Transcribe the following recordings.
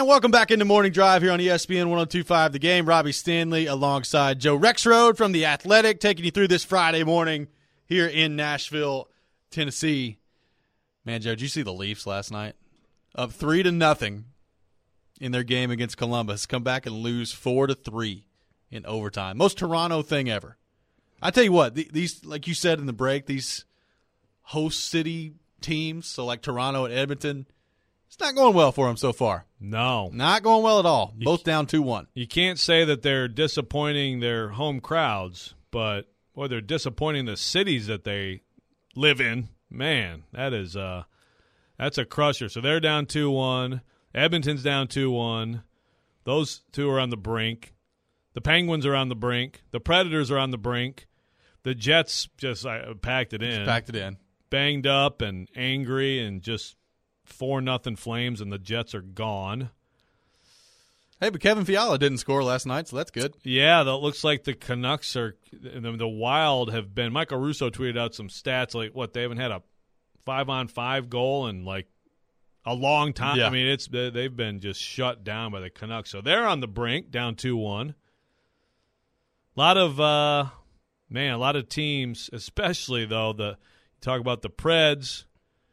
And welcome back into Morning Drive here on ESPN 102.5 The Game. Robbie Stanley alongside Joe Rexrode from The Athletic, taking you through this Friday morning here in Nashville, Tennessee. Man, Joe, did you see the Leafs last night? Up 3-0 in their game against Columbus. Come back and lose 4-3 in overtime. Most Toronto thing ever. I tell you what, these, like you said in the break, these host city teams, so like Toronto and Edmonton, it's not going well for them so far. No. Not going well at all. Both down 2-1. You can't say that they're disappointing their home crowds, but or they're disappointing the cities that they live in. Man, that's a crusher. So they're down 2-1. Edmonton's down 2-1. Those two are on the brink. The Penguins are on the brink. The Predators are on the brink. The Jets just packed it in. Packed it in. Banged up and angry and just 4-0 Flames, and the Jets are gone. Hey, but Kevin Fiala didn't score last night, so that's good. Yeah, that looks like the Canucks are – the Wild have been – Michael Russo tweeted out some stats, like, what, they haven't had a 5-on-5 goal in, like, a long time. Yeah. I mean, they've been just shut down by the Canucks. So they're on the brink, down 2-1. A lot of teams, especially, though, you talk about the Preds,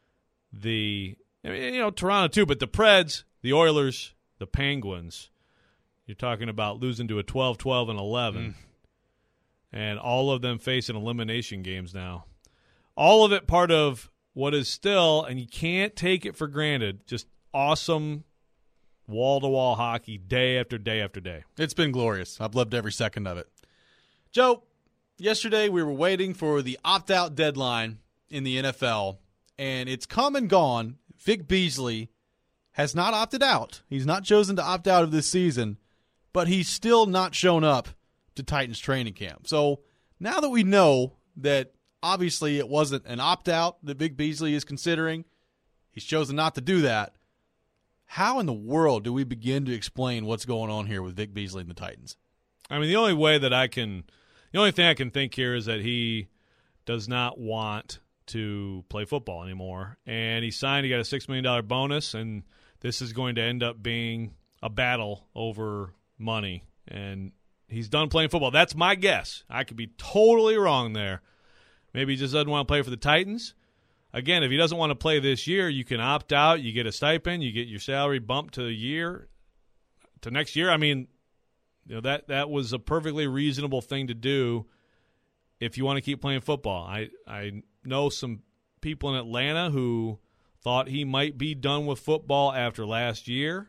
Toronto too, but the Preds, the Oilers, the Penguins, you're talking about losing to a 12-12 and 11. And all of them facing elimination games now. All of it part of what is still, and you can't take it for granted, just awesome wall-to-wall hockey day after day after day. It's been glorious. I've loved every second of it. Joe, yesterday we were waiting for the opt-out deadline in the NFL, and it's come and gone. Vic Beasley has not opted out. He's not chosen to opt out of this season, but he's still not shown up to Titans training camp. So now that we know that obviously it wasn't an opt-out that Vic Beasley is considering, he's chosen not to do that, how in the world do we begin to explain what's going on here with Vic Beasley and the Titans? I mean, the only thing I can think here is that he does not want to play football anymore. And he got a $6 million bonus, and this is going to end up being a battle over money. And he's done playing football. That's my guess. I could be totally wrong there. Maybe he just doesn't want to play for the Titans. Again, if he doesn't want to play this year, you can opt out. You get a stipend. You get your salary bumped to next year. I mean, that was a perfectly reasonable thing to do if you want to keep playing football. I know some people in Atlanta who thought he might be done with football after last year.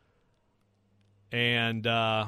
And I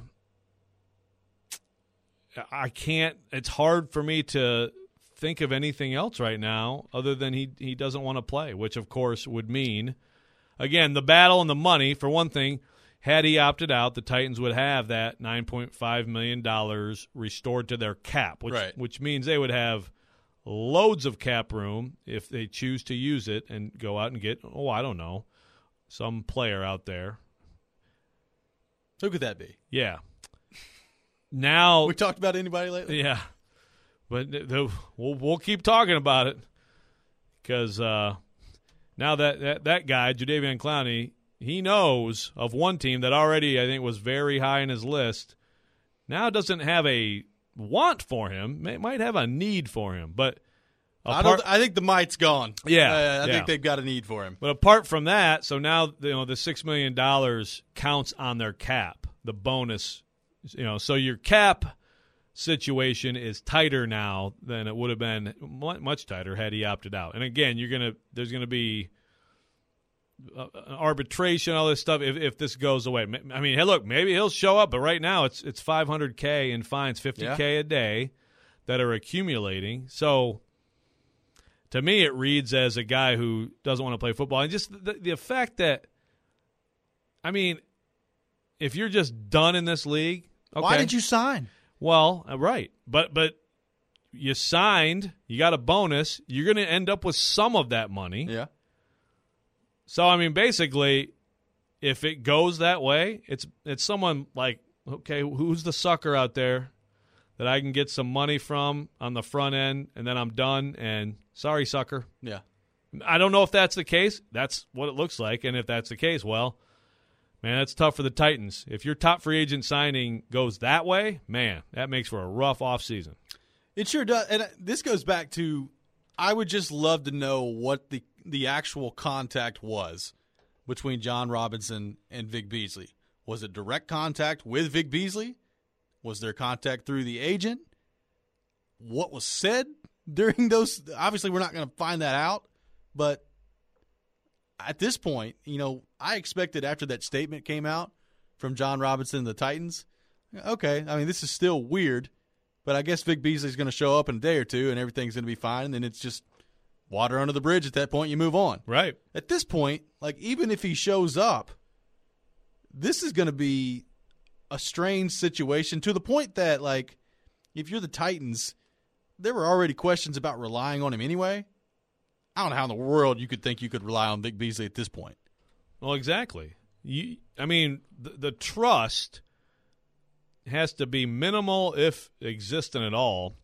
can't – it's hard for me to think of anything else right now other than he doesn't want to play, which, of course, would mean, again, the battle and the money. For one thing, had he opted out, the Titans would have that $9.5 million restored to their cap, which means they would have loads of cap room if they choose to use it and go out and get, I don't know, some player out there. Who could that be? Yeah. Now we talked about anybody lately? Yeah. But we'll keep talking about it because now that guy, Jadeveon Clowney, he knows of one team that already I think was very high in his list. Now doesn't have a want for him. It might have a need for him. But I think the might's gone. Yeah. I think they've got a need for him. But apart from that, so now the $6 million counts on their cap, the bonus. So your cap situation is tighter now than it would have been, much tighter had he opted out. And again, there's gonna be arbitration, all this stuff if this goes away. I mean, hey, look, maybe he'll show up, but right now it's $500K in fines, $50K a day that are accumulating. So to me, it reads as a guy who doesn't want to play football, and just the fact that, I mean, if you're just done in this league, okay. Why did you sign? Well, right. But you signed, you got a bonus, you're going to end up with some of that money. Yeah. So, I mean, basically, if it goes that way, it's someone like, okay, who's the sucker out there that I can get some money from on the front end, and then I'm done, and sorry, sucker. Yeah. I don't know if that's the case. That's what it looks like, and if that's the case, well, Man, that's tough for the Titans. If your top free agent signing goes that way, man, that makes for a rough offseason. It sure does. And this goes back to, I would just love to know what the actual contact was between John Robinson and Vic Beasley. Was it direct contact with Vic Beasley? Was there contact through the agent? What was said during those? Obviously, we're not going to find that out. But at this point, I expected after that statement came out from John Robinson and the Titans, okay, I mean, this is still weird, but I guess Vic Beasley's going to show up in a day or two and everything's going to be fine, and then it's just water under the bridge at that point. You move on. Right. At this point, even if he shows up, this is going to be a strange situation to the point that, if you're the Titans, there were already questions about relying on him anyway. I don't know how in the world you could think you could rely on Vic Beasley at this point. Well, exactly. The trust has to be minimal, if existent at all.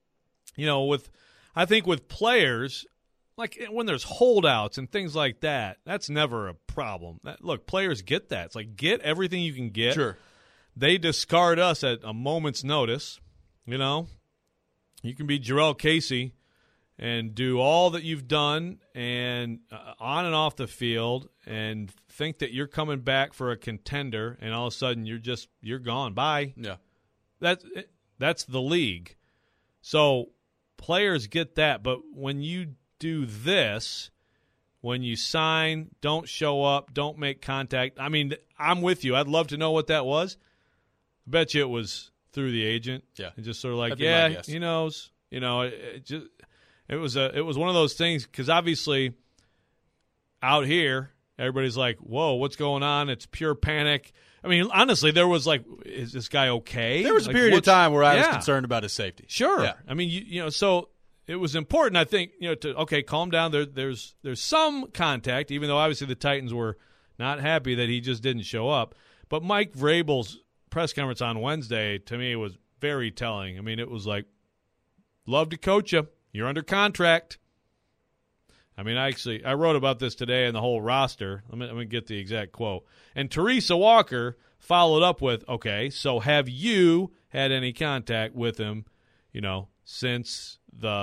I think with players, like when there's holdouts and things like that, that's never a problem. Look, players get that. It's like, get everything you can get. Sure. They discard us at a moment's notice. You can be Jarrell Casey and do all that you've done and on and off the field and think that you're coming back for a contender, and all of a sudden you're gone. Bye. Yeah. That's the league. So players get that, but when you do this, when you sign, don't show up, don't make contact, I mean, I'm with you. I'd love to know what that was. I bet you it was through the agent. Yeah. And just sort of like, yeah, he knows. It was one of those things, because obviously out here everybody's like, whoa, what's going on? It's pure panic. I mean, honestly, there was like, is this guy okay? There was a period of time where I was concerned about his safety. Sure. Yeah. I mean, so it was important, I think, to calm down. There's some contact, even though obviously the Titans were not happy that he just didn't show up. But Mike Vrabel's press conference on Wednesday, to me, was very telling. I mean, it was like, love to coach you. You're under contract. I mean, I wrote about this today in the whole roster. Let me get the exact quote. And Teresa Walker followed up with, okay, so have you had any contact with him, since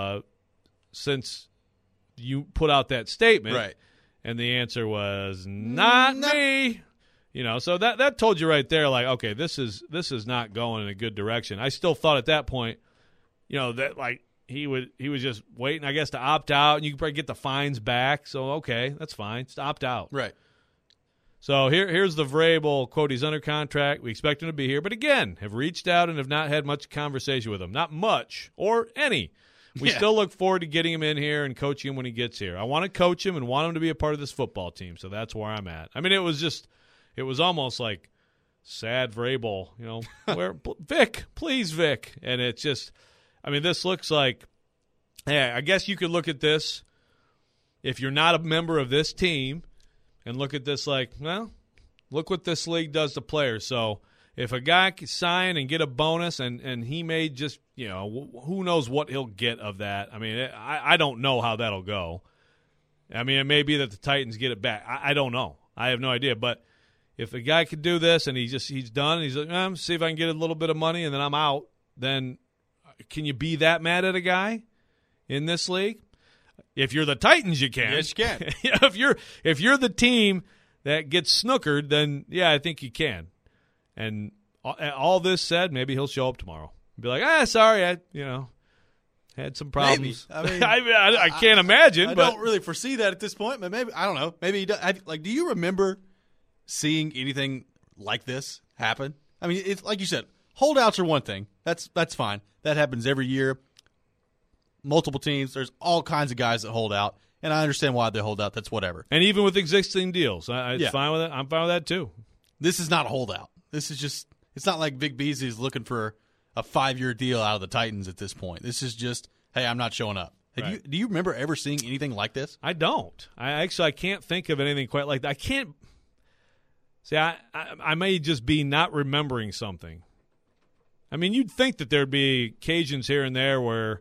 you put out that statement? Right. And the answer was, not me. So that told you right there, like, okay, this is not going in a good direction. I still thought at that point, that like he was just waiting, I guess, to opt out, and you could probably get the fines back. So okay, that's fine. Just opt out. Right. So here's the Vrabel quote. He's under contract. We expect him to be here, but again, have reached out and have not had much conversation with him. Not much or any. We still look forward to getting him in here and coaching him when he gets here. I want to coach him and want him to be a part of this football team. So that's where I'm at. I mean, it was almost like sad Vrabel, where Vic, please Vic. And it's just, I mean, this looks like, hey, I guess you could look at this if you're not a member of this team and look at this like, well, look what this league does to players. So if a guy can sign and get a bonus and he may just, who knows what he'll get of that. I mean, I don't know how that'll go. I mean, it may be that the Titans get it back. I don't know. I have no idea. But if the guy could do this and he's done, and he's like, see if I can get a little bit of money and then I'm out, then can you be that mad at a guy in this league? If you're the Titans, you can. Yes, you can. If you're the team that gets snookered, then yeah, I think you can. And all this said, maybe he'll show up tomorrow. Be like, sorry, I had some problems. Maybe. I mean, I can't imagine. I but don't really foresee that at this point, but maybe, I don't know. Maybe he does. Do you remember seeing anything like this happen? I mean, it's like you said, holdouts are one thing. That's fine. That happens every year. Multiple teams. There's all kinds of guys that hold out, and I understand why they hold out. That's whatever. And even with existing deals, it's fine with it. I'm fine with that too. This is not a holdout. This is just. It's not like Vic Beasley is looking for a 5-year deal out of the Titans at this point. This is just, hey, I'm not showing up. Do you remember ever seeing anything like this? I don't. I can't think of anything quite like that. I can't. See, I may just be not remembering something. I mean, you'd think that there'd be occasions here and there where,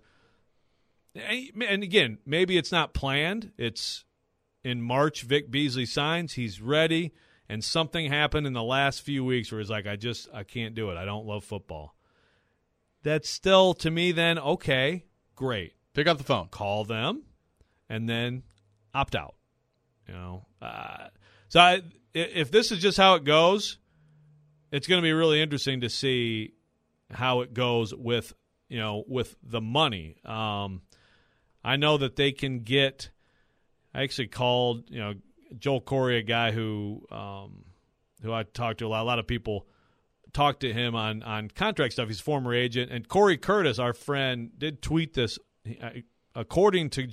and again, maybe it's not planned. It's in March, Vic Beasley signs. He's ready. and something happened in the last few weeks where he's like, I can't do it. I don't love football. That's still, to me, then, okay, great. Pick up the phone. Call them, and then opt out. So if this is just how it goes, it's going to be really interesting to see how it goes with the money. I know that they can get. I actually called Joel Corey, a guy who I talked to a lot. A lot of people talk to him on contract stuff. He's a former agent, and Corey Curtis, our friend, did tweet this. According to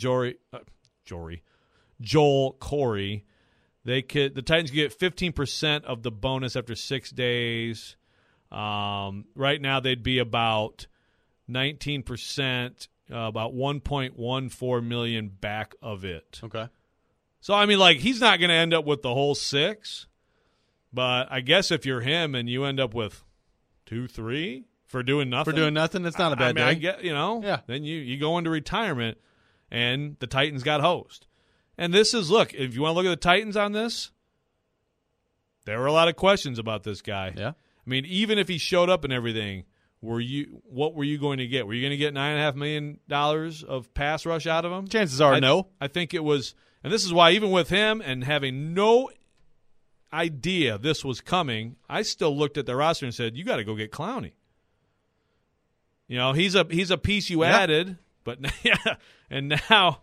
Joel Corey, the Titans get 15% of the bonus after 6 days. Right now, they'd be about 19%, about $1.14 million back of it. Okay. So I mean, he's not going to end up with the whole 6, but I guess if you're him and you end up with 2-3 for doing nothing, it's not a bad day. I get, Yeah. Then you go into retirement, and the Titans got hosed. And this is, look, if you want to look at the Titans on this, there were a lot of questions about this guy. Yeah. I mean, even if he showed up and everything, what were you going to get? Were you going to get $9.5 million of pass rush out of him? Chances are no. I think it was, and this is why even with him and having no idea this was coming, I still looked at the roster and said, you got to go get Clowney. He's a piece you added, but and now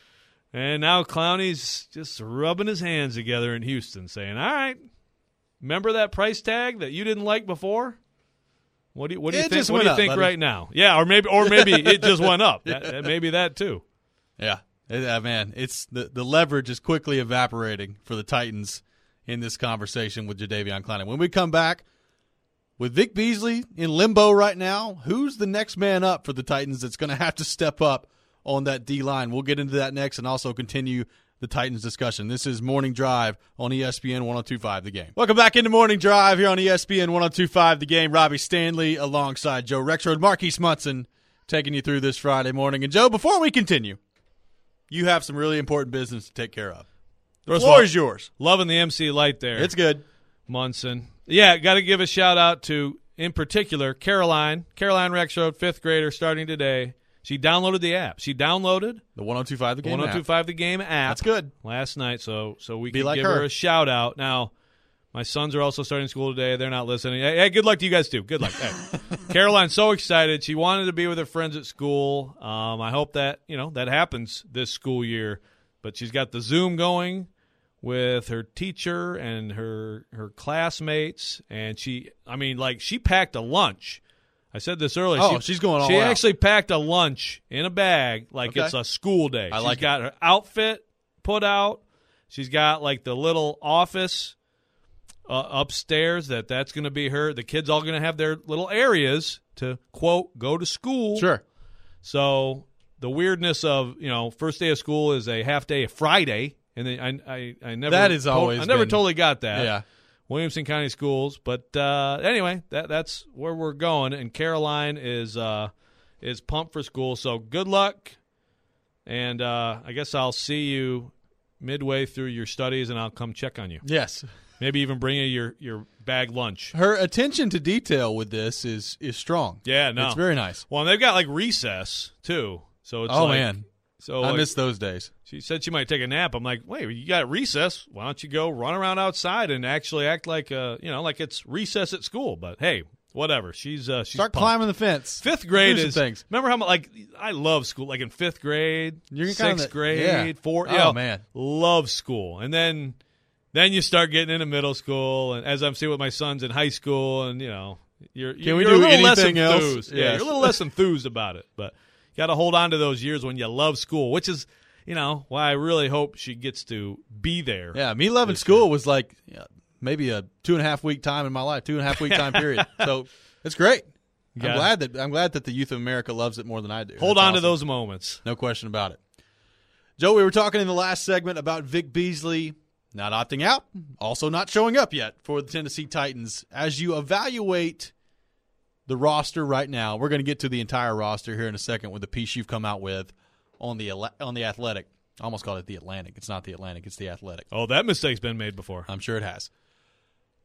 Clowney's just rubbing his hands together in Houston, saying, "All right, remember that price tag that you didn't like before? What do you think? What do you think right now? Yeah, or maybe it just went up. Maybe that too. Yeah, man, it's the leverage is quickly evaporating for the Titans in this conversation with Jadeveon Clowney. When we come back, with Vic Beasley in limbo right now, who's the next man up for the Titans that's going to have to step up on that D-line? We'll get into that next and also continue the Titans discussion. This is Morning Drive on ESPN 102.5 The Game. Welcome back into Morning Drive here on ESPN 102.5 The Game. Robbie Stanley alongside Joe Rexrode, Marquise Munson taking you through this Friday morning. And, Joe, before we continue, you have some really important business to take care of. The floor is yours. Loving the MC Light there. It's good. Munson. Yeah, got to give a shout-out to, in particular, Caroline Rexrode, 5th grader, starting today. She downloaded the app. She downloaded the 102.5 The Game 102.5 The Game app. That's good. Last night, so we Be can like give her a shout-out. Now, my sons are also starting school today. They're not listening. Hey, good luck to you guys, too. Good luck. Hey. Caroline's so excited. She wanted to be with her friends at school. I hope that, that happens this school year. But she's got the Zoom going with her teacher and her classmates, and she packed a lunch. I said this earlier. Oh, she's going all out. She actually packed a lunch in a bag like Okay. it's a school day. She's got her outfit put out. She's got the little office upstairs that's going to be her. The kids all going to have their little areas to, quote, go to school. Sure. So the weirdness of, first day of school is a half day of Friday. And I never that is always I never been, totally got that. Yeah. Williamson County Schools, but anyway, that's where we're going. And Caroline is pumped for school. So good luck, and I guess I'll see you midway through your studies, and I'll come check on you. Yes. Maybe even bring you your bag lunch. Her attention to detail with this is strong. Yeah, no, it's very nice. Well, and they've got recess too, so it's man. So I miss those days. She said she might take a nap. I'm like, wait, you got recess? Why don't you go run around outside and actually act like like it's recess at school? But hey, whatever. She's start pumped. climbing the fence. 5th grade is things. Remember how much I love school. Like in 5th grade, You're 6th grade, yeah. 4th. Man, love school. And then you start getting into middle school, and as I'm seeing with my sons in high school, and you're Can we you're do a little anything less else? enthused. Yeah, Yes. you're a little less enthused about it, but you got to hold on to those years when you love school, which is. Why I really hope she gets to be there. Yeah, me loving school was like maybe a 2.5 week time in my life, 2.5 week time period. So it's great. I'm glad that the youth of America loves it more than I do. Hold That's on awesome. to those moments. No question about it. Joe, we were talking in the last segment about Vic Beasley not opting out, also not showing up yet for the Tennessee Titans. As you evaluate the roster right now, we're going to get to the entire roster here in a second with the piece you've come out with on the Athletic. I almost called it the Atlantic. It's not the Atlantic. It's the Athletic. Oh, that mistake's been made before. I'm sure it has.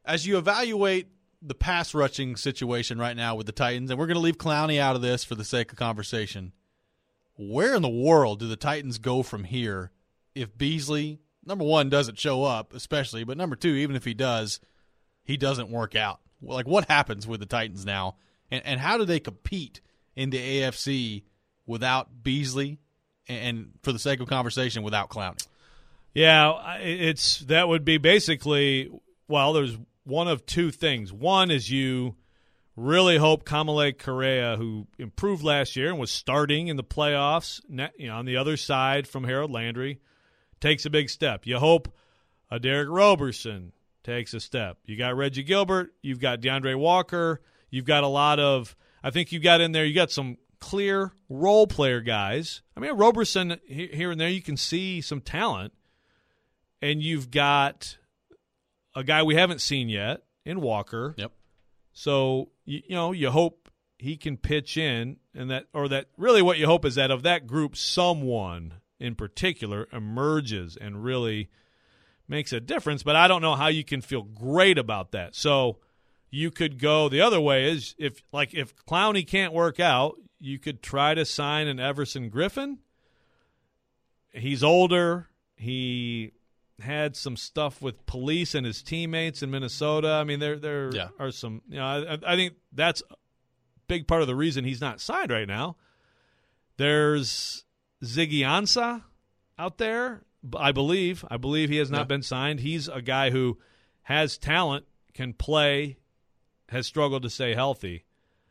as you evaluate the pass rushing situation right now with the Titans, and we're going to leave Clowney out of this for the sake of conversation, where in the world do the Titans go from here if Beasley, number one, doesn't show up, especially, but number two, even if he does, he doesn't work out? Like, what happens with the Titans now, and how do they compete in the AFC without Beasley and, for the sake of conversation, without Clowney? Yeah, that would be basically, well, there's one of two things. One is you really hope Kamalei Correa, who improved last year and was starting in the playoffs, on the other side from Harold Landry, takes a big step. You hope Derek Roberson takes a step. You got Reggie Gilbert. You've got DeAndre Walker. You've got a lot of – I think you got in there – you got some clear role player guys. I mean, Roberson, here and there, you can see some talent. And you've got a guy we haven't seen yet in Walker. Yep. So, you hope he can pitch in, and that really what you hope is that of that group, someone in particular emerges and really makes a difference. But I don't know how you can feel great about that. So you could go the other way is if Clowney can't work out, you could try to sign an Everson Griffin. He's older. He had some stuff with police and his teammates in Minnesota. I mean, there are some. I think that's a big part of the reason he's not signed right now. There's Ziggy Ansah out there. I believe he has not been signed. He's a guy who has talent, can play, has struggled to stay healthy.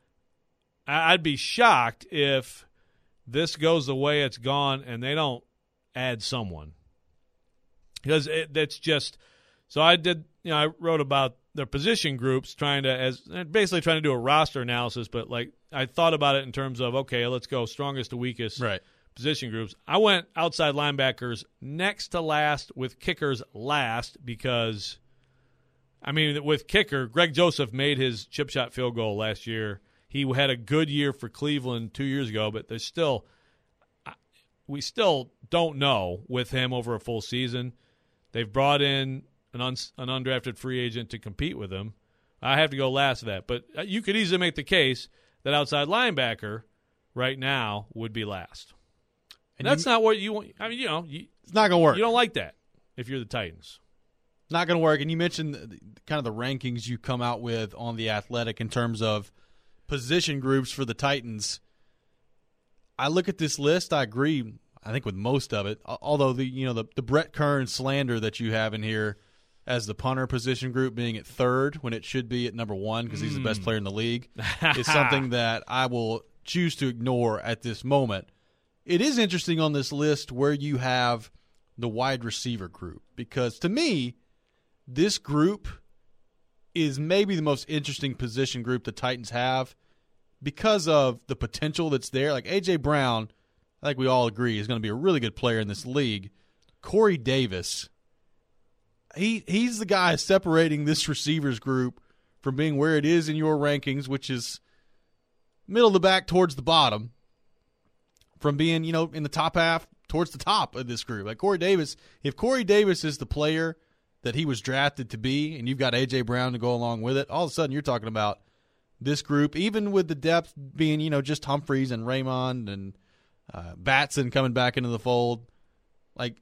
I'd be shocked if this goes the way it's gone and they don't add someone. Because that's just – so I did – I wrote about their position groups basically trying to do a roster analysis, but like I thought about it in terms of, okay, let's go strongest to weakest position groups. I went outside linebackers next to last with kickers last because, I mean, with kicker, Greg Joseph made his chip shot field goal last year. He had a good year for Cleveland 2 years ago, but we still don't know with him over a full season. They've brought in an undrafted free agent to compete with him. I have to go last of that. But you could easily make the case that outside linebacker right now would be last. And that's not what you want. I mean, it's not going to work. You don't like that if you're the Titans. Not going to work. And you mentioned kind of the rankings you come out with on The Athletic in terms of position groups for the Titans. I look at this list. I agree, I think, with most of it. Although the Brett Kern slander that you have in here as the punter position group being at third when it should be at number one because he's the best player in the league is something that I will choose to ignore at this moment. It is interesting on this list where you have the wide receiver group because to me, this group is maybe the most interesting position group the Titans have because of the potential that's there. Like A.J. Brown, I think we all agree, is going to be a really good player in this league. Corey Davis, he's the guy separating this receivers group from being where it is in your rankings, which is middle of the back towards the bottom, from being, in the top half towards the top of this group. Like Corey Davis, if Corey Davis is the player that he was drafted to be, and you've got A.J. Brown to go along with it, all of a sudden you're talking about this group, even with the depth being, just Humphreys and Raymond and Batson coming back into the fold. Like,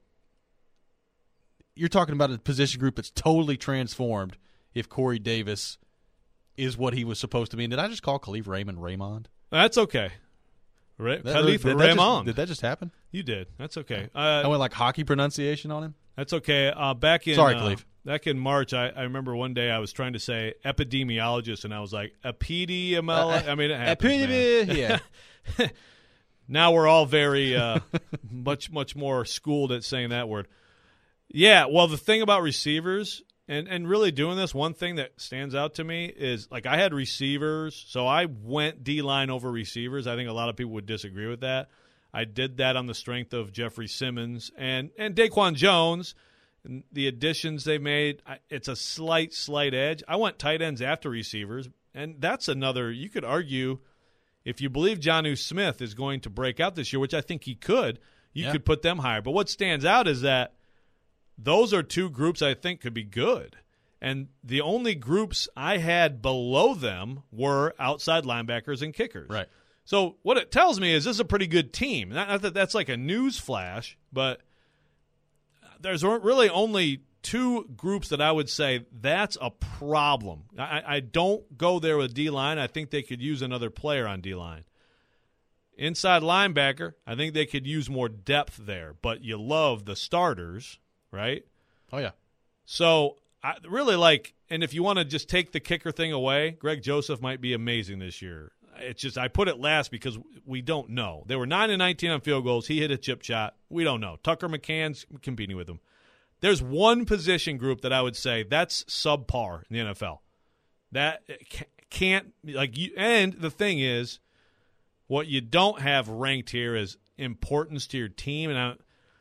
you're talking about a position group that's totally transformed if Corey Davis is what he was supposed to be. And did I just call Khalif Raymond? That's okay. Khalif Raymond. Did that just happen? You did. That's okay. I went like hockey pronunciation on him? That's okay. Sorry, Khalif. Back in March, I remember one day I was trying to say epidemiologist, and I was like, epidemiologist? I mean, it happens, yeah. Now we're all very much more schooled at saying that word. Yeah, well, the thing about receivers and really doing this, one thing that stands out to me is, like, I had receivers, so I went D-line over receivers. I think a lot of people would disagree with that. I did that on the strength of Jeffrey Simmons and Daquan Jones. And the additions they made, it's a slight edge. I went tight ends after receivers, and that's another – you could argue if you believe Jonnu Smith is going to break out this year, which I think he could, you could put them higher. But what stands out is that those are two groups I think could be good. And the only groups I had below them were outside linebackers and kickers. Right. So what it tells me is this is a pretty good team. Not that that's like a news flash, but there's really only two groups that I would say that's a problem. I don't go there with D-line. I think they could use another player on D-line. Inside linebacker, I think they could use more depth there. But you love the starters, right? Oh, yeah. So I really like, and if you want to just take the kicker thing away, Greg Joseph might be amazing this year. It's just I put it last because we don't know. They were 9-19 on field goals. He hit a chip shot. We don't know. Tucker McCann's competing with him. There's one position group that I would say that's subpar in the NFL. That can't like you. And the thing is, what you don't have ranked here is importance to your team. And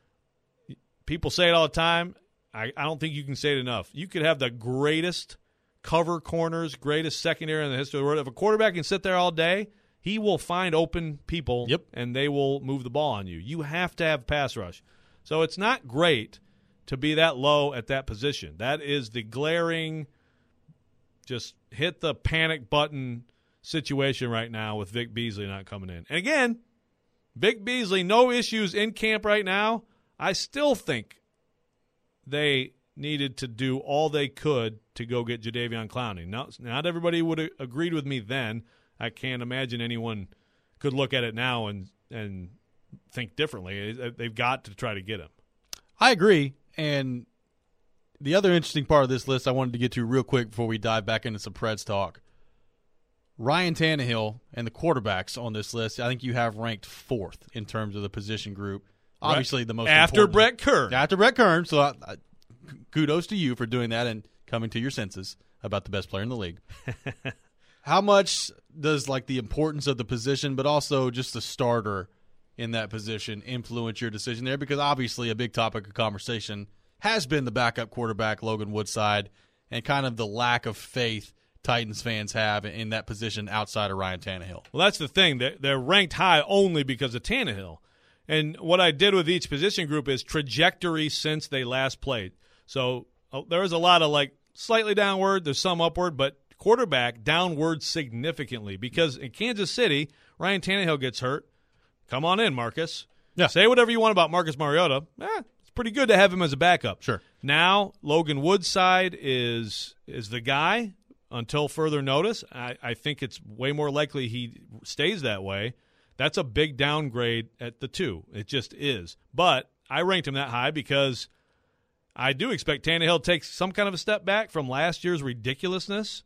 people say it all the time. I don't think you can say it enough. You could have the greatest cover corners, greatest secondary in the history of the world. If a quarterback can sit there all day, he will find open people, and they will move the ball on you. You have to have pass rush. So it's not great to be that low at that position. That is the glaring, just hit the panic button situation right now with Vic Beasley not coming in. And again, Vic Beasley, no issues in camp right now. I still think they needed to do all they could to go get Jadeveon Clowney. Not everybody would have agreed with me then. I can't imagine anyone could look at it now and think differently. They've got to try to get him. I agree. And the other interesting part of this list I wanted to get to real quick before we dive back into some Preds talk. Ryan Tannehill and the quarterbacks on this list, I think you have ranked fourth in terms of the position group. Obviously, the most after important. Brett Kern. After Brett Kern. So kudos to you for doing that and coming to your senses about the best player in the league. How much does like the importance of the position, but also just the starter in that position influence your decision there? Because obviously a big topic of conversation has been the backup quarterback, Logan Woodside, and kind of the lack of faith Titans fans have in that position outside of Ryan Tannehill. Well, that's the thing. They're ranked high only because of Tannehill. And what I did with each position group is trajectory since they last played. So there was a lot of like slightly downward, there's some upward, but quarterback downward significantly because in Kansas City, Ryan Tannehill gets hurt. Come on in, Marcus. Yeah. Say whatever you want about Marcus Mariota. It's pretty good to have him as a backup. Sure. Now, Logan Woodside is the guy until further notice. I think it's way more likely he stays that way. That's a big downgrade at the 2. It just is. But I ranked him that high because I do expect Tannehill to take some kind of a step back from last year's ridiculousness,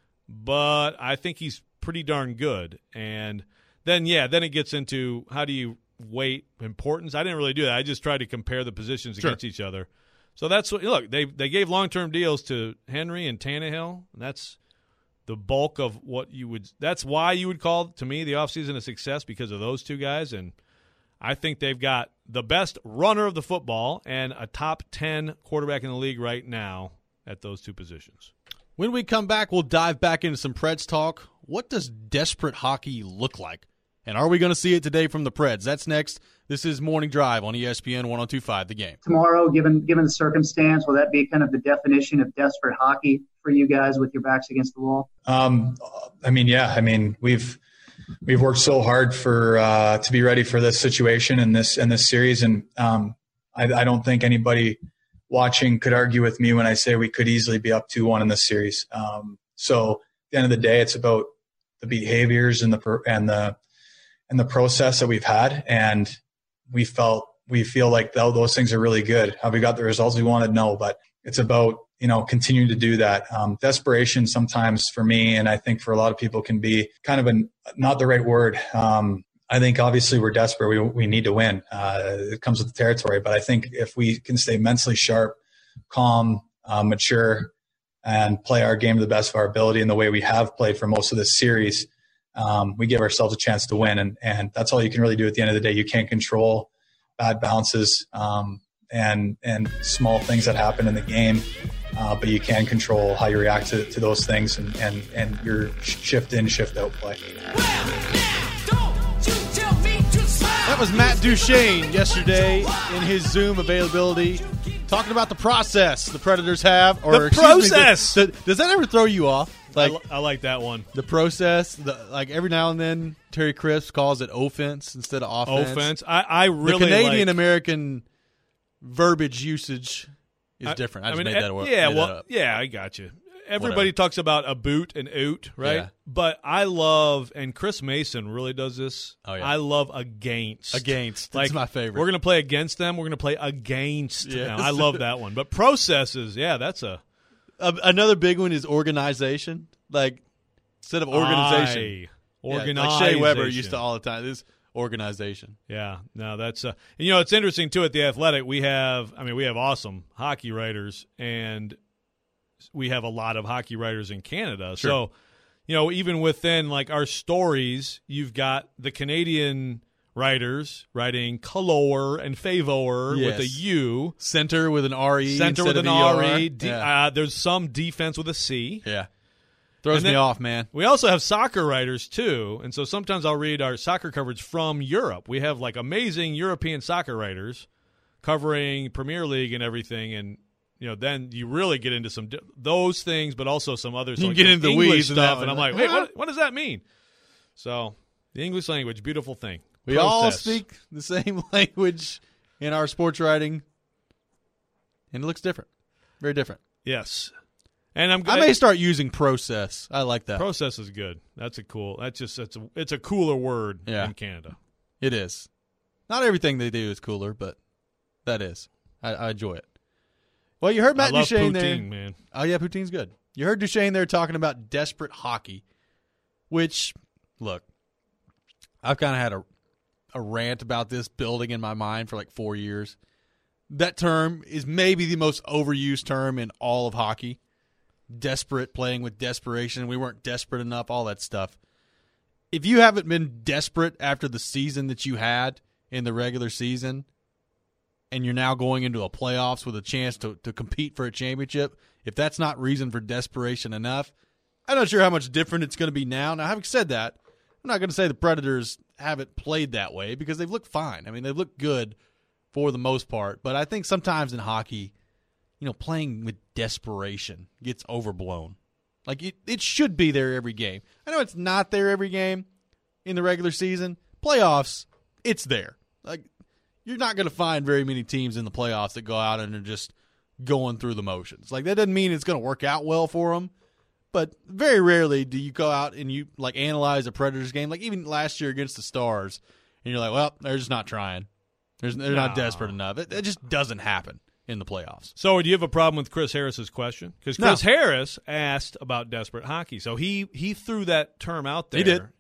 but I think he's pretty darn good. And then it gets into how do you weight importance. I didn't really do that. I just tried to compare the positions against each other. So that's what, look, they gave long-term deals to Henry and Tannehill. That's the bulk of what you would – that's why you would call, to me, the offseason a success because of those two guys. And I think they've got the best runner of the football and a top 10 quarterback in the league right now at those two positions. When we come back, we'll dive back into some Preds talk. What does desperate hockey look like? And are we going to see it today from the Preds? That's next. This is Morning Drive on ESPN 102.5 The Game. Tomorrow, given the circumstance, will that be kind of the definition of desperate hockey for you guys with your backs against the wall? We've worked so hard to be ready for this situation and this series, and I don't think anybody watching could argue with me when I say we could easily be up 2-1 in this series. So at the end of the day, it's about the behaviors and the process that we've had, and we feel like those things are really good. Have we got the results we wanted? No, but it's about continuing to do that. Desperation sometimes for me, and I think for a lot of people, can be kind of not the right word. I think obviously we're desperate. We need to win. It comes with the territory. But I think if we can stay mentally sharp, calm, mature, and play our game to the best of our ability in the way we have played for most of this series, we give ourselves a chance to win. And that's all you can really do at the end of the day. You can't control bad bounces and small things that happen in the game, but you can control how you react to those things and your shift in, shift out play. That was Matt Duchene yesterday in his Zoom availability Talking about the process the Predators have. Or, The process! Does that ever throw you off? Like I like that one. the process, like every now and then, Terry Crisp calls it offense instead of offense. I really the Canadian like, American verbiage usage is different. I just made that word. Yeah, made that up. yeah, I got you. Everybody talks about a boot and oot, right? Yeah. But I love, and Chris Mason really does this. Oh, yeah. I love against. Against. Like, That's my favorite. We're going to play against them. We're going to play against Yes. them. I love that one. But processes, yeah, that's a. Another big one is organization. Like, instead of organization. Organization. Like Shea Weber used to all the time. This organization. Yeah, no, that's and, it's interesting too. At The Athletic, we have awesome hockey writers, and we have a lot of hockey writers in Canada. Sure. So, even within like our stories, you've got the Canadian writers writing color and favor Yes. with a U, Center with an RE. center with instead an of ER. RE. Yeah. There's some defense with a C. Yeah. Throws And then- me off, man. We also have soccer writers, too, and so sometimes I'll read our soccer coverage from Europe. We have, like, amazing European soccer writers covering Premier League and everything, and, then you really get into some those things, but also some others. You like get some into the English weeds and stuff, that and I'm one. like, wait, what does that mean? So, the English language, beautiful thing. We all Process. speak the same language in our sports writing, and it looks different. Very different. Yes. And I may start using process. I like that. Process is good. It's a cooler word Yeah. in Canada. It is. Not everything they do is cooler, but that is. I enjoy it. Well, you heard Matt I love Duchesne poutine, there. man. Oh, yeah, poutine's good. You heard Duchesne there talking about desperate hockey, which, look, I've kind of had a rant about this building in my mind for like 4 years. That term is maybe the most overused term in all of hockey. Desperate, playing with desperation. We weren't desperate enough, all that stuff. If you haven't been desperate after the season that you had in the regular season, and you're now going into a playoffs with a chance to compete for a championship, if that's not reason for desperation enough, I'm not sure how much different it's going to be now. Now, having said that, I'm not going to say the Predators haven't played that way because they've looked fine. I mean, they've looked good for the most part. But I think sometimes in hockey, playing with desperation gets overblown. Like, it should be there every game. I know it's not there every game in the regular season. Playoffs, it's there. Like, you're not going to find very many teams in the playoffs that go out and are just going through the motions. Like, that doesn't mean it's going to work out well for them. But very rarely do you go out and you like analyze a Predators game. Like even last year against the Stars, and you're like, well, they're just not trying. They're not desperate enough. It just doesn't happen in the playoffs. So do you have a problem with Chris Harris's question? Because Chris Harris asked about desperate hockey. So he threw that term out there. He did.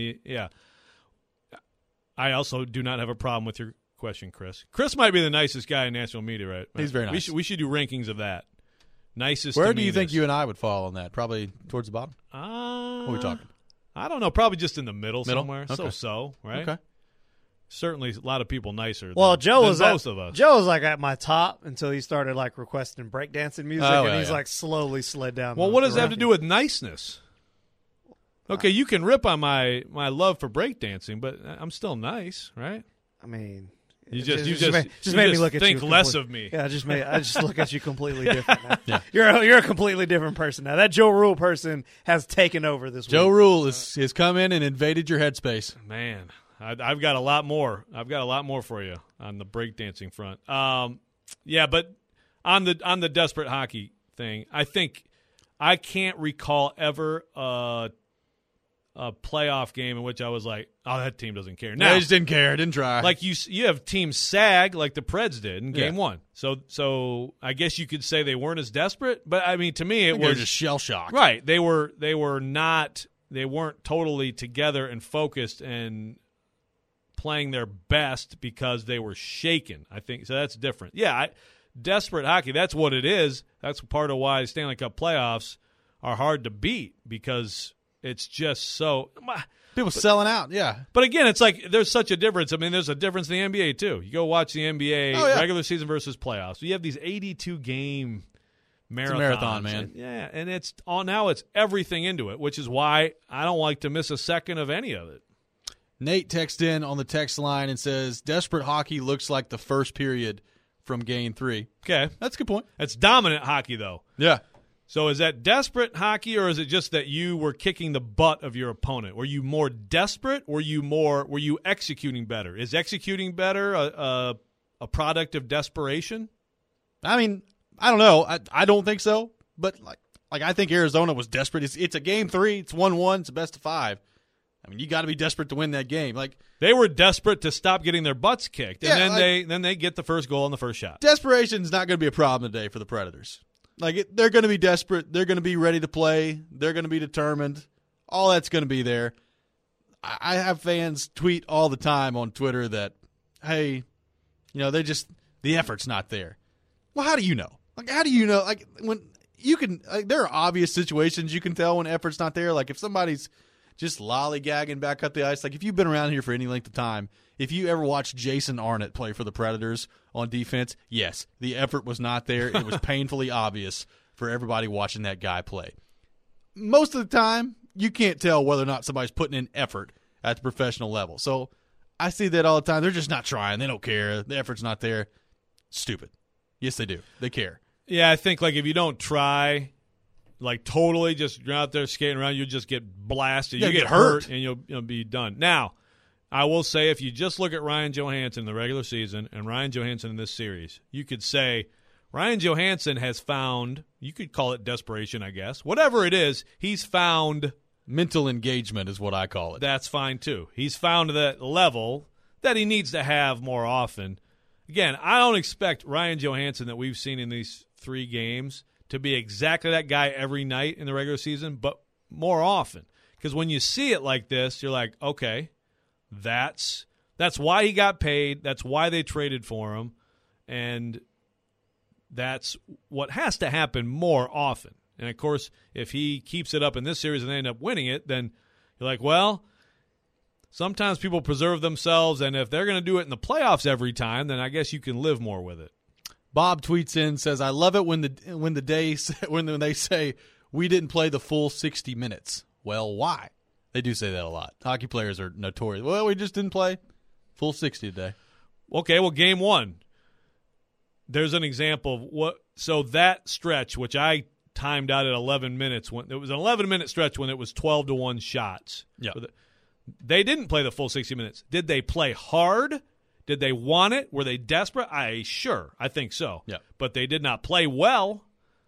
I also do not have a problem with your question, Chris. Chris might be the nicest guy in national media, right? He's very nice. We should do rankings of that. Nicest. Where to do you think meanest. you and I would fall on that? Probably towards the bottom? What are we talking? I don't know. Probably just in the middle somewhere. Okay. So, right? Okay. Certainly a lot of people nicer Well, than, Joe than was both of us. Joe was like at my top until he started like requesting breakdancing music, Oh, and yeah, he's yeah. like slowly slid down. Well, what does that have to do with niceness? Okay, you can rip on my love for breakdancing, but I'm still nice, right? I mean, You it just made me look at think you less complete- of me. Yeah, I just look at you completely different now. Yeah. You're a completely different person now. That Joe Rule person has taken over this Joe week. Rule has come in and invaded your headspace. Man, I've got a lot more. I've got a lot more for you on the breakdancing front. Yeah, but on the desperate hockey thing, I think I can't recall ever a playoff game in which I was like, "Oh, that team doesn't care." No, Now, they just didn't care. Didn't try. like you have teams sag like the Preds did in Game Yeah. 1. So I guess you could say they weren't as desperate, but I mean, to me, it they were was just shell shocked. right. They weren't totally together and focused and playing their best because they were shaken. I think so. That's different. Yeah, desperate hockey. That's what it is. That's part of why Stanley Cup playoffs are hard to beat because it's just so. People selling out. Yeah. But again, it's like there's such a difference. I mean, there's a difference in the NBA too. You go watch the NBA Oh, yeah. regular season versus playoffs. You have these 82 game marathons. It's a marathon, man. Yeah, and it's all now. It's everything into it, which is why I don't like to miss a second of any of it. Nate texts in on the text line and says, desperate hockey looks like the first period from Game 3. Okay. That's a good point. That's dominant hockey, though. Yeah. So is that desperate hockey, or is it just that you were kicking the butt of your opponent? Were you more desperate? Were you executing better? Is executing better a product of desperation? I mean, I don't know. I don't think so. But like I think Arizona was desperate. It's a Game 3. It's 1-1. It's a best of 5. I mean, you got to be desperate to win that game. Like, they were desperate to stop getting their butts kicked, and yeah, then they get the first goal on the first shot. Desperation's not going to be a problem today for the Predators. Like, they're going to be desperate. They're going to be ready to play. They're going to be determined. All that's going to be there. I have fans tweet all the time on Twitter that, hey, the effort's not there. Well, how do you know? Like, how do you know? Like, when you can, there are obvious situations you can tell when effort's not there. Like, if somebody's just lollygagging back up the ice. Like, if you've been around here for any length of time, if you ever watched Jason Arnott play for the Predators on defense, yes, the effort was not there. It was painfully obvious for everybody watching that guy play. Most of the time, you can't tell whether or not somebody's putting in effort at the professional level. So I see that all the time. They're just not trying. They don't care. The effort's not there. Stupid. Yes, they do. They care. Yeah, I think, like, if you don't try, like, totally just you're out there skating around, you'll just get blasted. Yeah, you get hurt, and you'll be done. Now, I will say, if you just look at Ryan Johansson in the regular season and Ryan Johansson in this series, you could say Ryan Johansson has found, you could call it desperation, I guess. Whatever it is, he's found. Mental engagement is what I call it. That's fine, too. He's found that level that he needs to have more often. Again, I don't expect Ryan Johansson that we've seen in these 3 games to be exactly that guy every night in the regular season, but more often. Because when you see it like this, you're like, okay, that's why he got paid. That's why they traded for him. And that's what has to happen more often. And, of course, if he keeps it up in this series and they end up winning it, then you're like, well, sometimes people preserve themselves, and if they're going to do it in the playoffs every time, then I guess you can live more with it. Bob tweets in, says, I love it when they say we didn't play the full 60 minutes. Well, why? They do say that a lot. Hockey players are notorious. Well, we just didn't play full 60 today. Okay, well, game 1. There's an example of what. So that stretch, which I timed out at 11 minutes, when it was an 11-minute stretch when it was 12-1 shots. Yeah. They didn't play the full 60 minutes. Did they play hard? Did they want it? Were they desperate? I think so. Yeah. But they did not play well.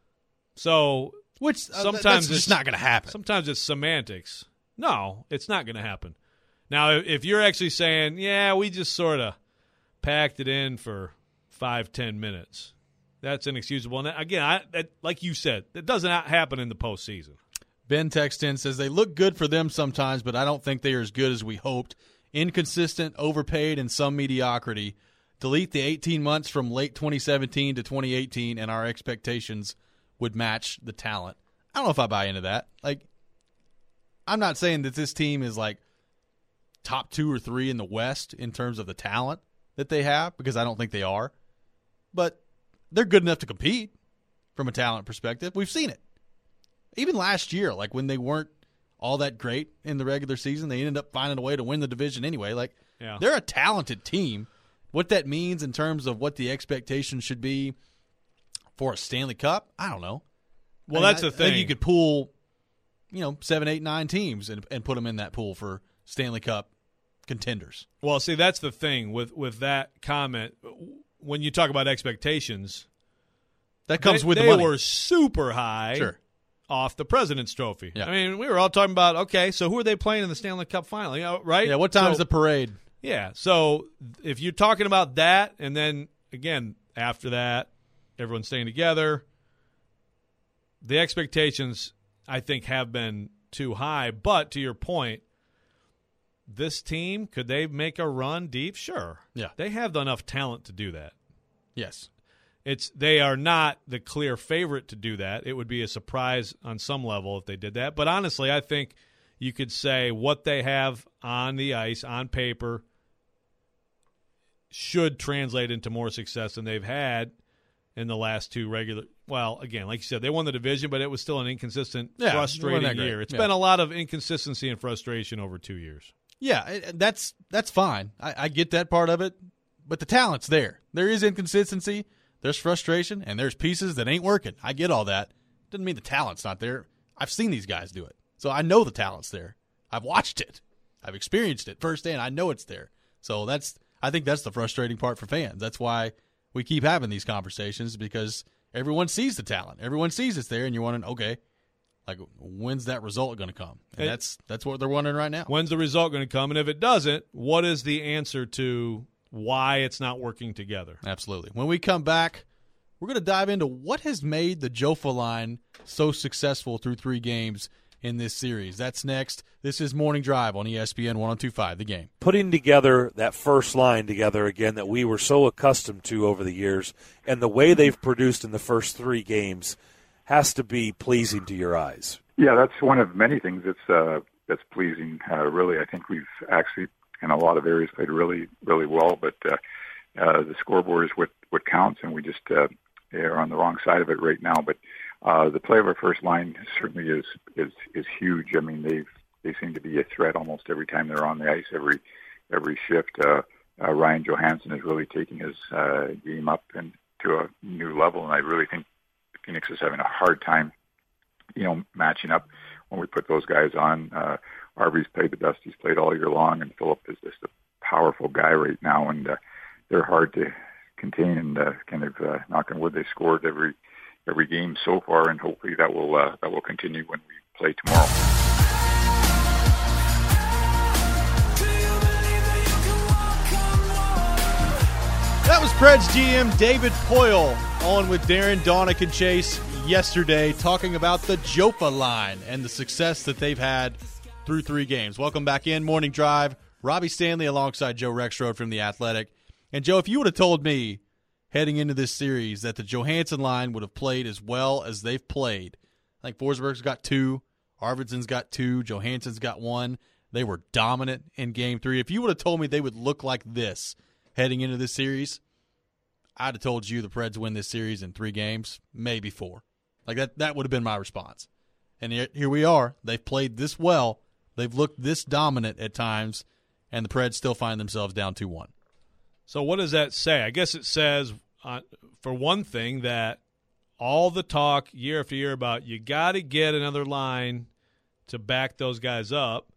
So which sometimes that's it's just not going to happen. Sometimes it's semantics. No, it's not going to happen. Now, if you're actually saying, yeah, we just sort of packed it in for 5-10 minutes, that's inexcusable. And again, like you said, it does not happen in the postseason. Ben texts in, says they look good for them sometimes, but I don't think they are as good as we hoped. Inconsistent, overpaid, and some mediocrity. Delete the 18 months from late 2017 to 2018, and our expectations would match the talent. I don't know if I buy into that. Like, I'm not saying that this team is like top 2 or 3 in the West in terms of the talent that they have, because I don't think they are. But they're good enough to compete from a talent perspective. We've seen it. Even last year, like when they weren't all that great in the regular season, they ended up finding a way to win the division anyway. Like, They're a talented team. What that means in terms of what the expectation should be for a Stanley Cup, I don't know. Well, that's the thing. I think you could pool, 7, 8, 9 teams and put them in that pool for Stanley Cup contenders. Well, see, that's the thing with that comment. When you talk about expectations, that comes with the money. They were super high. Sure. Off the President's Trophy. Yeah. I mean, we were all talking about, okay, so who are they playing in the Stanley Cup final? Right? Yeah, what time is the parade? Yeah, so if you're talking about that, and then, again, after that, everyone's staying together, the expectations, I think, have been too high. But to your point, this team, could they make a run deep? Sure. Yeah. They have enough talent to do that. Yes. They are not the clear favorite to do that. It would be a surprise on some level if they did that. But honestly, I think you could say what they have on the ice, on paper, should translate into more success than they've had in the last 2 regular. Well, again, like you said, they won the division, but it was still an inconsistent, frustrating year. It's been a lot of inconsistency and frustration over 2 years. Yeah, that's fine. I get that part of it. But the talent's there. There is inconsistency, there's frustration, and there's pieces that ain't working. I get all that. Doesn't mean the talent's not there. I've seen these guys do it. So I know the talent's there. I've watched it. I've experienced it firsthand. I know it's there. So I think that's the frustrating part for fans. That's why we keep having these conversations, because everyone sees the talent. Everyone sees it's there, and you're wondering, okay, like, when's that result going to come? And that's what they're wondering right now. When's the result going to come? And if it doesn't, what is the answer to why it's not working together? Absolutely. When we come back, we're going to dive into what has made the Jofa line so successful through 3 games in this series. That's next. This is Morning Drive on ESPN 102.5, The Game. Putting together that first line together again that we were so accustomed to over the years, and the way they've produced in the first 3 games has to be pleasing to your eyes. Yeah, that's one of many things that's pleasing. Really, I think we've actually, in a lot of areas, played really, really well. But the scoreboard is what counts, and we just are on the wrong side of it right now. But the play of our first line certainly is huge. I mean, they seem to be a threat almost every time they're on the ice. Every shift, Ryan Johansson is really taking his game up and to a new level, and I really think Phoenix is having a hard time, matching up when we put those guys on. Arby's played the best he's played all year long, and Philip is just a powerful guy right now, and they're hard to contain. And knock on wood, they scored every game so far, and hopefully that will continue when we play tomorrow. That was Preds GM David Poile on with Darren, Donick, and Chase yesterday, talking about the Jofa line and the success that they've had through 3 games. Welcome back in Morning Drive. Robbie Stanley alongside Joe Rexrode from The Athletic. And, Joe, if you would have told me heading into this series that the Johansson line would have played as well as they've played, I think Forsberg's got 2, Arvidsson's got 2, Johansson's got 1. They were dominant in Game 3. If you would have told me they would look like this heading into this series, I'd have told you the Preds win this series in 3 games, maybe 4. Like that would have been my response. And here we are. They've played this well. They've looked this dominant at times, and the Preds still find themselves down 2-1. So what does that say? I guess it says, for one thing, that all the talk year after year about you got to get another line to back those guys up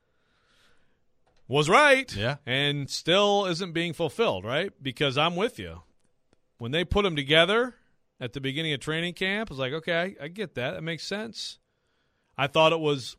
was right. Yeah. And still isn't being fulfilled, right? Because I'm with you. When they put them together at the beginning of training camp, I was like, okay, I get that. That makes sense. I thought it was,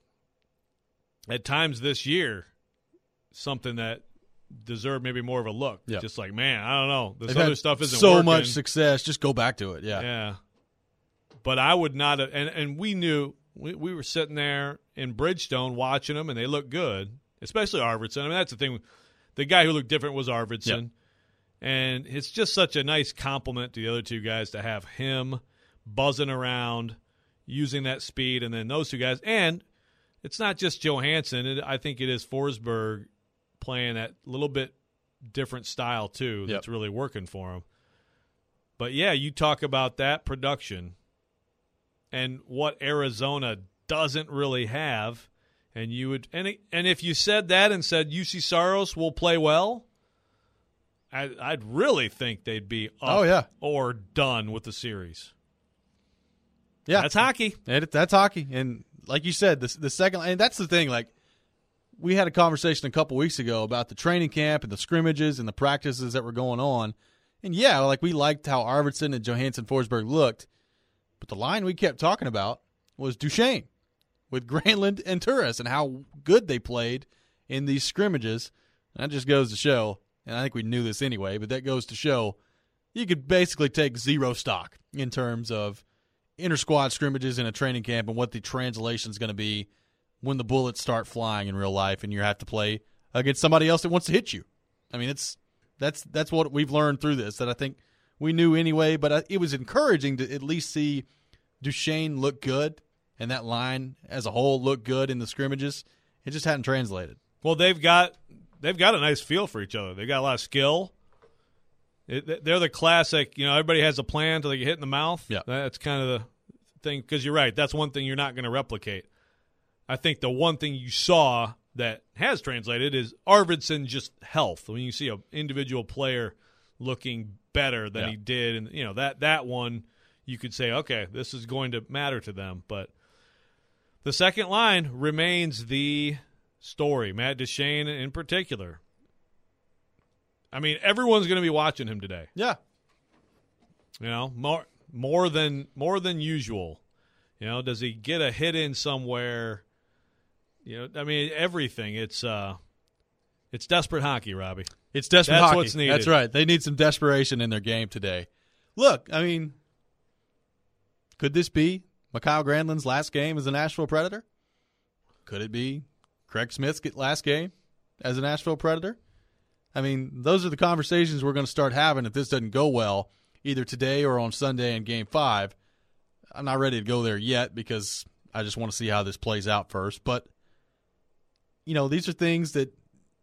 at times this year, something that deserved maybe more of a look. Yeah. Just like, man, I don't know. This They've other had stuff isn't so working. much success. Just go back to it. Yeah. Yeah. But I would not have, and we knew, we were sitting there in Bridgestone watching them, and they looked good, especially Arvidsson. I mean, that's the thing. The guy who looked different was Arvidsson. Yep. And it's just such a nice compliment to the other 2 guys to have him buzzing around, using that speed, and then those 2 guys. And it's not just Johansson. I think it is Forsberg playing that little bit different style, too, that's really working for him. But, yeah, you talk about that production and what Arizona doesn't really have, and you would and if you said that and said UC Saros will play well, I'd really think they'd be up or done with the series. Yeah. That's hockey. And that's hockey. And like you said, the second – and that's the thing. Like, we had a conversation a couple weeks ago about the training camp and the scrimmages and the practices that were going on. And, yeah, like we liked how Arvidsson and Johansson Forsberg looked. But the line we kept talking about was Duchesne with Granlund and Turris and how good they played in these scrimmages. And that just goes to show – and I think we knew this anyway, but that goes to show you could basically take 0 stock in terms of inter-squad scrimmages in a training camp and what the translation is going to be when the bullets start flying in real life and you have to play against somebody else that wants to hit you. I mean, that's what we've learned through this that I think we knew anyway, but it was encouraging to at least see Duchesne look good and that line as a whole look good in the scrimmages. It just hadn't translated. Well, they've got a nice feel for each other. They've got a lot of skill. They're the classic, everybody has a plan until they get hit in the mouth. Yeah. That's kind of the thing, because you're right. That's one thing you're not going to replicate. I think the one thing you saw that has translated is Arvidsson just health. When you see an individual player looking better than he did. And, you know, that one you could say, okay, this is going to matter to them. But the second line remains the story, Matt Duchene in particular. I mean, everyone's going to be watching him today. Yeah. You know, more than usual. You know, does he get a hit in somewhere? You know, I mean, everything. It's desperate hockey, Robbie. It's desperate That's hockey. what's needed. That's right. They need some desperation in their game today. Look, I mean, could this be Mikael Granlund's last game as a Nashville Predator? Could it be Craig Smith's last game as a Nashville Predator? I mean, those are the conversations we're going to start having if this doesn't go well, either today or on Sunday in Game 5. I'm not ready to go there yet because I just want to see how this plays out first. But, you know, these are things that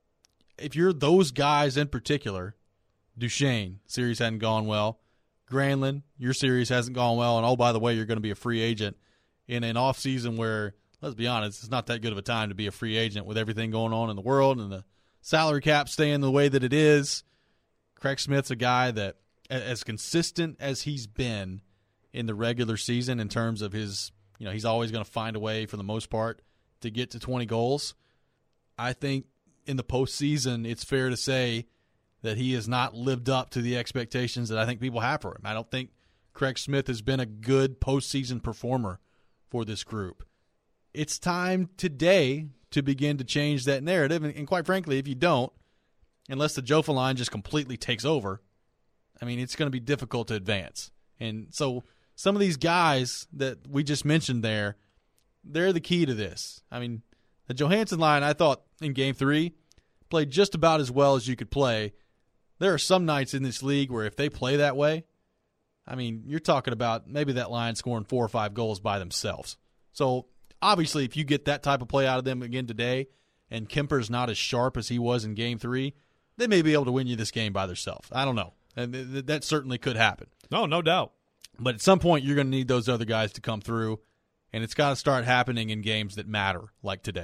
if you're those guys in particular, Duchene, series hadn't gone well. Granlund, your series hasn't gone well. And, oh, by the way, you're going to be a free agent in an offseason where, let's be honest, it's not that good of a time to be a free agent with everything going on in the world and the salary cap staying the way that it is. Craig Smith's a guy that, as consistent as he's been in the regular season in terms of his, you know, he's always going to find a way for the most part to get to 20 goals. I think in the postseason, it's fair to say that he has not lived up to the expectations that I think people have for him. I don't think Craig Smith has been a good postseason performer for this group. It's time today to begin to change that narrative. And quite frankly, if you don't, unless the Jofa line just completely takes over, I mean, it's going to be difficult to advance. And so some of these guys that we just mentioned there, they're the key to this. I mean, the Johansson line, I thought in Game 3, played just about as well as you could play. There are some nights in this league where if they play that way, I mean, you're talking about maybe that line scoring 4 or 5 goals by themselves. So obviously, if you get that type of play out of them again today, and Kemper's not as sharp as he was in Game 3, they may be able to win you this game by themselves. I don't know. And that certainly could happen. No doubt. But at some point, you're going to need those other guys to come through, and it's got to start happening in games that matter, like today.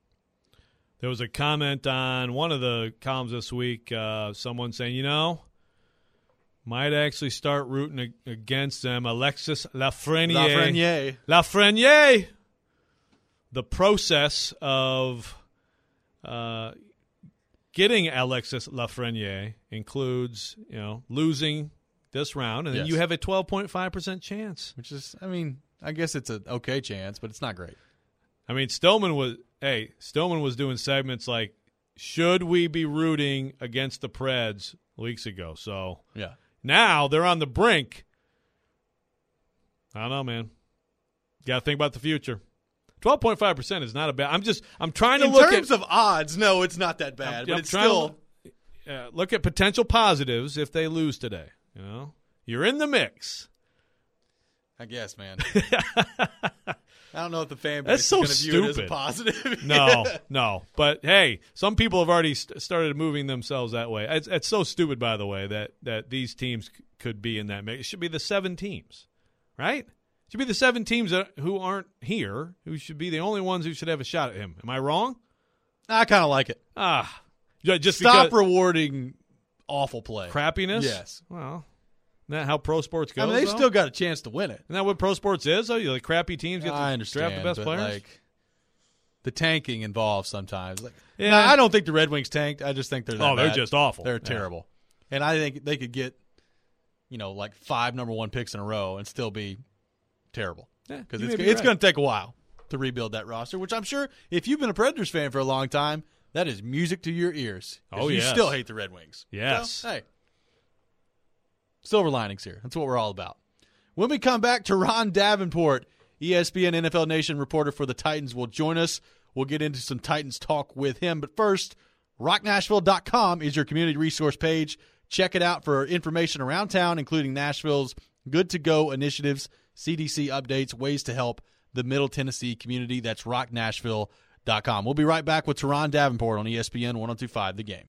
There was a comment on one of the columns this week, someone saying, you know, might actually start rooting against them. Alexis Lafreniere. Lafreniere. The process of getting Alexis Lafreniere includes, you know, losing this round, and then you have a 12.5% chance. Which is, I mean, I guess it's an okay chance, but it's not great. I mean, Stillman was doing segments like, should we be rooting against the Preds weeks ago? So yeah, now they're on the brink. I don't know, man. Got to think about the future. 12.5% is not a bad. I'm trying to look at. In terms of odds, no, it's not that bad. But it's still. Look at potential positives if they lose today. You know, you're in the mix. I guess, man. I don't know if the fan base is going to view it as a positive. No. But, hey, some people have already started moving themselves that way. It's so stupid, by the way, that these teams could be in that mix. It should be the 7 teams, right? It should be the 7 teams who aren't here who should be the only ones who should have a shot at him. Am I wrong? I kind of like it. Just stop rewarding awful play. Crappiness? Yes. Well, isn't that how pro sports goes? I mean, they've still got a chance to win it. Isn't that what pro sports is? Oh, you like crappy teams get to draft the best players? Like, the tanking involved sometimes. Like, yeah. No, I don't think the Red Wings tanked. I just think they're that they're bad. just awful. They're terrible. And I think they could get, like 5 number 1 picks in a row and still be terrible. Because it's going to take a while to rebuild that roster, which I'm sure if you've been a Predators fan for a long time, that is music to your ears. Oh, you yes. still hate the Red Wings. Yes. So, hey, silver linings here. That's what we're all about. When we come back, Teron Davenport, ESPN NFL Nation reporter for the Titans, will join us. We'll get into some Titans talk with him. But first, rocknashville.com is your community resource page. Check it out for information around town, including Nashville's good-to-go initiatives, CDC updates, ways to help the Middle Tennessee community. That's rocknashville.com. We'll be right back with Teron Davenport on ESPN 102.5 The Game.